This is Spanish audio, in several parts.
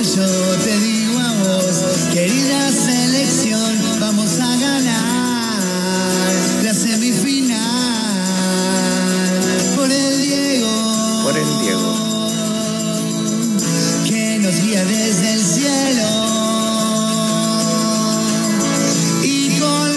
Yo te digo a vos, querida selección, vamos a ganar la semifinal por el Diego. Por el Diego. Que nos guía desde el cielo. Y con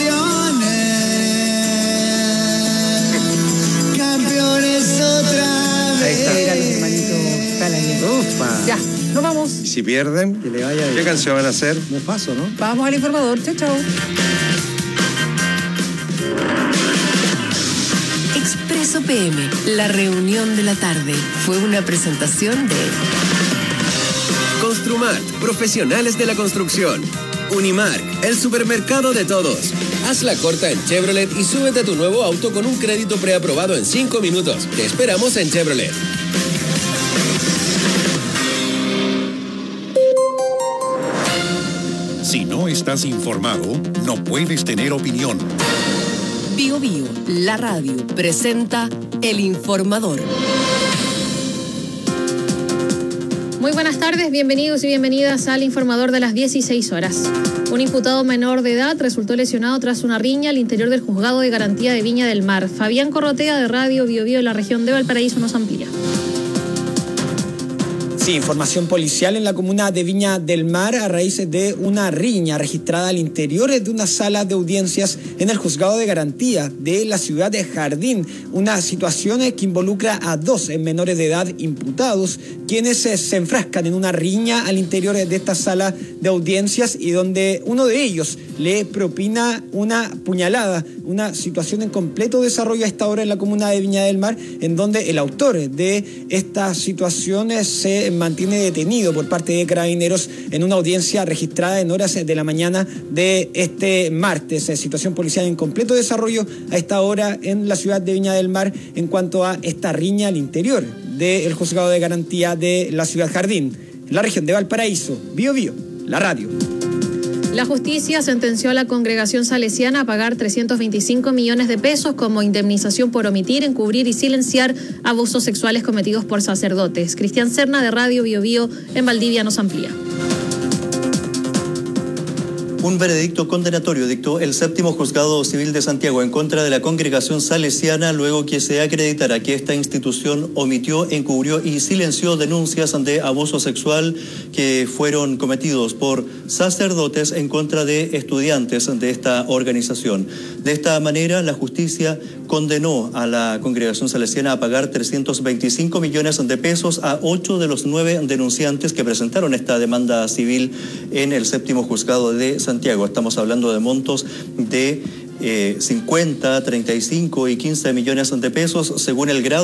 Lionel, campeones otra vez. Ahí está. Mira los hermanitos Calañeto. Ufa. Ya, nos vamos. Y si pierden, Que le vaya ¿qué bien. canción van a hacer? Muy paso, ¿no? Vamos al informador. Chao, chao. Expreso PM, la reunión de la tarde. Fue una presentación de Construmart, profesionales de la construcción. Unimark, el supermercado de todos. Haz la corta en Chevrolet y súbete a tu nuevo auto con un crédito preaprobado en 5 minutos. Te esperamos en Chevrolet. Si no estás informado, no puedes tener opinión. Bio Bio, la radio, presenta El Informador. Muy buenas tardes, bienvenidos y bienvenidas al Informador de las 16 horas. Un imputado menor de edad resultó lesionado tras una riña al interior del Juzgado de Garantía de Viña del Mar. Fabián Corrotea, de Radio Bio Bio de la región de Valparaíso, nos amplía. Sí, información policial en la comuna de Viña del Mar a raíz de una riña registrada al interior de una sala de audiencias en el Juzgado de Garantía de la ciudad de Jardín. Una situación que involucra a 2 menores de edad imputados, quienes se enfrascan en una riña al interior de esta sala de audiencias y donde uno de ellos le propina una puñalada, una situación en completo desarrollo a esta hora en la comuna de Viña del Mar, en donde el autor de estas situaciones se mantiene detenido por parte de Carabineros en una audiencia registrada en horas de la mañana de este martes. Situación policial en completo desarrollo a esta hora en la ciudad de Viña del Mar en cuanto a esta riña al interior del Juzgado de Garantía de la ciudad Jardín, en la región de Valparaíso. Bio Bio, la radio. La justicia sentenció a la congregación salesiana a pagar 325 millones de pesos como indemnización por omitir, encubrir y silenciar abusos sexuales cometidos por sacerdotes. Cristian Serna, de Radio Bio Bio en Valdivia, nos amplía. Un veredicto condenatorio dictó el 7º Juzgado Civil de Santiago en contra de la congregación salesiana luego que se acreditara que esta institución omitió, encubrió y silenció denuncias de abuso sexual que fueron cometidos por sacerdotes en contra de estudiantes de esta organización. De esta manera, la justicia condenó a la congregación salesiana a pagar 325 millones de pesos a 8 de los 9 denunciantes que presentaron esta demanda civil en el 7º Juzgado de Santiago. Estamos hablando de montos de 50, 35 y 15 millones de pesos según el grado